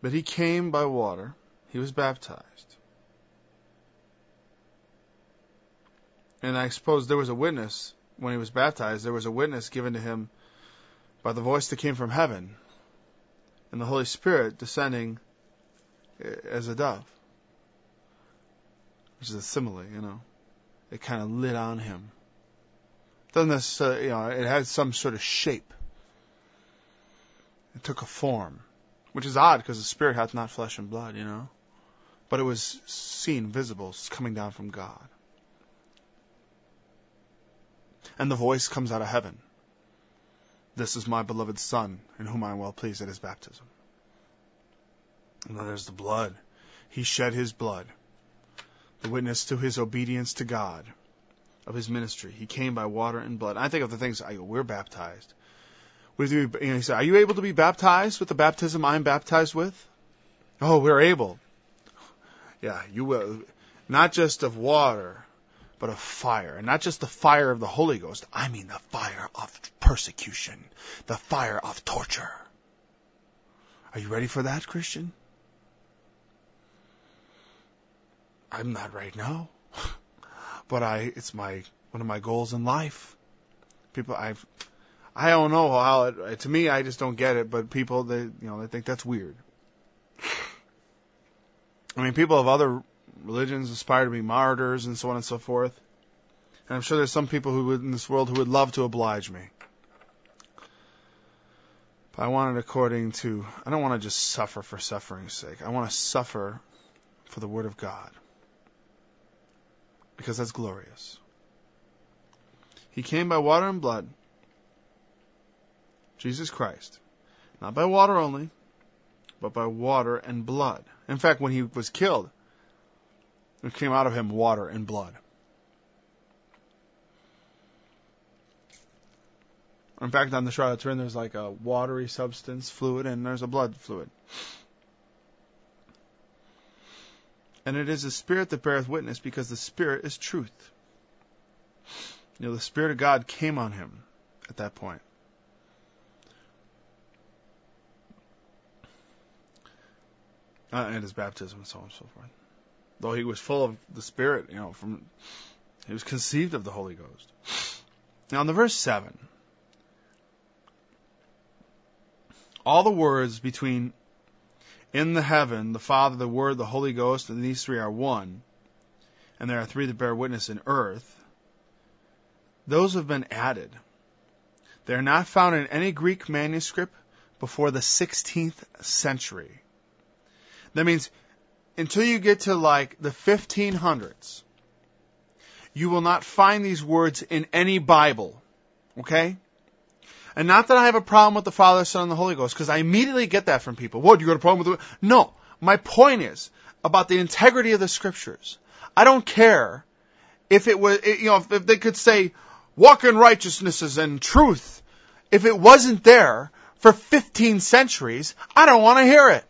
But he came by water. He was baptized. And I suppose there was a witness when he was baptized. There was a witness given to him by the voice that came from heaven and the Holy Spirit descending as a dove. Which is a simile, It kind of lit on him. Doesn't necessarily, it had some sort of shape. It took a form. Which is odd because the Spirit hath not flesh and blood, But it was seen, visible, coming down from God. And the voice comes out of heaven. This is my beloved Son, in whom I am well pleased at his baptism. And then there's the blood. He shed his blood. The witness to his obedience to God, of his ministry. He came by water and blood. I think of the things, we're baptized. He said, are you able to be baptized with the baptism I'm baptized with? Oh, we're able. Yeah, you will. Not just of water, but of fire. And not just the fire of the Holy Ghost. I mean the fire of persecution. The fire of torture. Are you ready for that, Christian? I'm not right now. But it's one of my goals in life. I don't know how to me, I just don't get it, but people, they think that's weird. I mean, people of other religions aspire to be martyrs and so on and so forth. And I'm sure there's some people in this world who would love to oblige me. But I want it I don't want to just suffer for suffering's sake. I want to suffer for the Word of God. Because that's glorious. He came by water and blood. Jesus Christ. Not by water only, but by water and blood. In fact, when he was killed, it came out of him water and blood. In fact, on the Shroud of Turin, there's like a watery substance, fluid, and there's a blood fluid. And it is the Spirit that beareth witness, because the Spirit is truth. The Spirit of God came on him at that point. And his baptism and so on and so forth. Though he was full of the Spirit, he was conceived of the Holy Ghost. Now in the verse 7, all the words between in the heaven, the Father, the Word, the Holy Ghost, and these three are one, and there are three that bear witness in earth, those have been added. They are not found in any Greek manuscript before the 16th century. That means until you get to like the 1500s, you will not find these words in any Bible. Okay? And not that I have a problem with the Father, Son, and the Holy Ghost, because I immediately get that from people. What, you got a problem with it? No. My point is about the integrity of the Scriptures. I don't care if it was, if they could say, walk in righteousnesses and truth. If it wasn't there for 15 centuries, I don't want to hear it.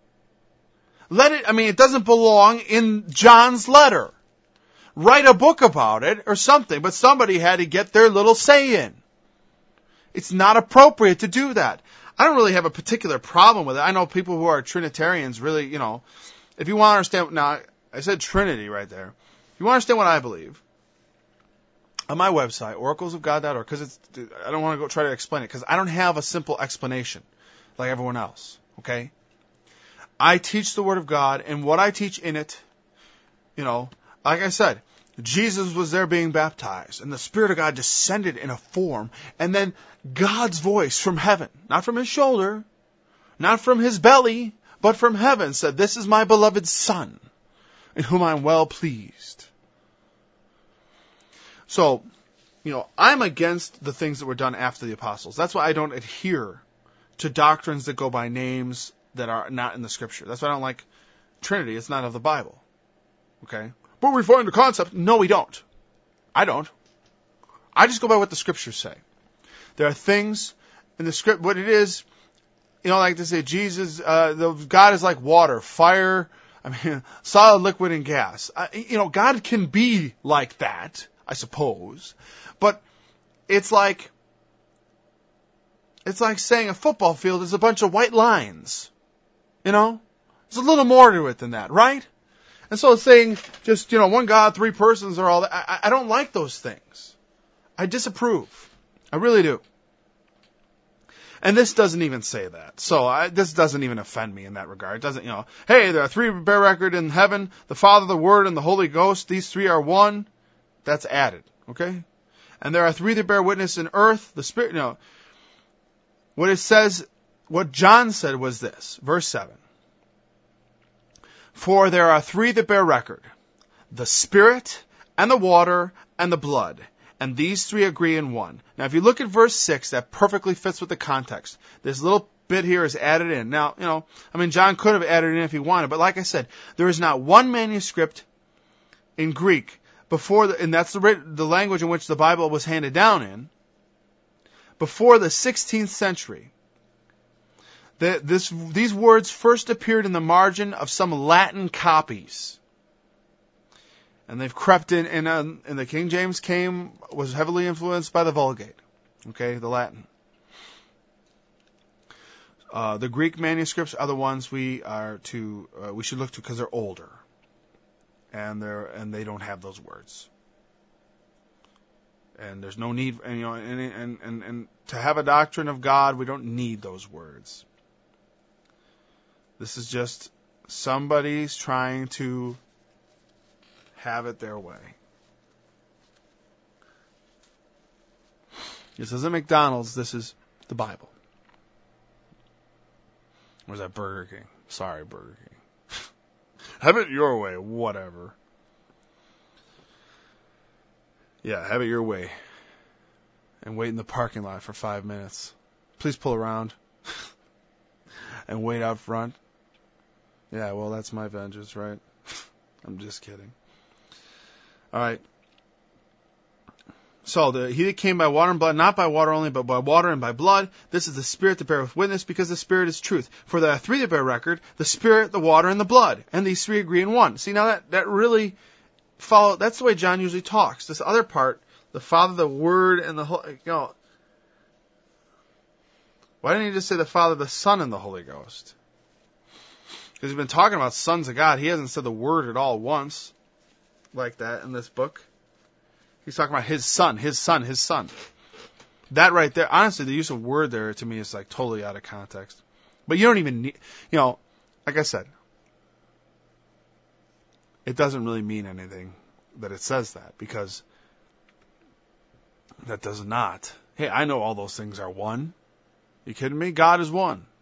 It doesn't belong in John's letter. Write a book about it or something, but somebody had to get their little say in. It's not appropriate to do that. I don't really have a particular problem with it. I know people who are Trinitarians really, if you want to understand, now I said Trinity right there. If you want to understand what I believe, on my website, oraclesofgod.org, because I don't want to go try to explain it, because I don't have a simple explanation like everyone else, okay? I teach the Word of God, and what I teach in it, like I said, Jesus was there being baptized, and the Spirit of God descended in a form, and then God's voice from heaven, not from his shoulder, not from his belly, but from heaven said, this is my beloved Son, in whom I am well pleased. So, I'm against the things that were done after the apostles. That's why I don't adhere to doctrines that go by names that are not in the Scripture. That's why I don't like Trinity. It's not of the Bible. Okay? But we find the concept. No, we don't. I don't. I just go by what the Scriptures say. There are things in the Script, what it is, like they say, Jesus, God is like water, fire, solid, liquid, and gas. God can be like that, I suppose. But it's like saying a football field is a bunch of white lines. There's a little more to it than that, right? And so saying just, one God, three persons or all that, I don't like those things. I disapprove. I really do. And this doesn't even say that. So this doesn't even offend me in that regard. It doesn't, hey, there are three bear record in heaven, the Father, the Word, and the Holy Ghost. These three are one. That's added, okay? And there are three that bear witness in earth, the Spirit, What it says, what John said was this, verse 7. For there are three that bear record, the Spirit, and the water, and the blood. And these three agree in one. Now, if you look at verse 6, that perfectly fits with the context. This little bit here is added in. Now, John could have added it in if he wanted, but like I said, there is not one manuscript in Greek and that's the language in which the Bible was handed down in, before the 16th century. These words first appeared in the margin of some Latin copies. And they've crept in, and the King James was heavily influenced by the Vulgate. Okay, the Latin. The Greek manuscripts are the ones we should look to because they're older. And they don't have those words. And there's no need, and to have a doctrine of God, we don't need those words. This is just somebody's trying to have it their way. This isn't McDonald's, this is the Bible. Or is that Burger King? Sorry, Burger King. Have it your way, whatever. Yeah, have it your way. And wait in the parking lot for 5 minutes. Please pull around. And wait out front. Yeah, well, that's my vengeance, right? I'm just kidding. All right. So, he that came by water and blood, not by water only, but by water and by blood, this is the Spirit that beareth witness, because the Spirit is truth. For there are three that bear record, the Spirit, the water, and the blood. And these three agree in one. See, now that really that's the way John usually talks. This other part, the Father, the Word, and the Holy, why didn't he just say the Father, the Son, and the Holy Ghost? Because he's been talking about sons of God. He hasn't said the Word at all once like that in this book. He's talking about his son. That right there, honestly, the use of word there to me is like totally out of context. But you don't even need, like I said, it doesn't really mean anything that it says that, because that does not. Hey, I know all those things are one. You kidding me? God is one.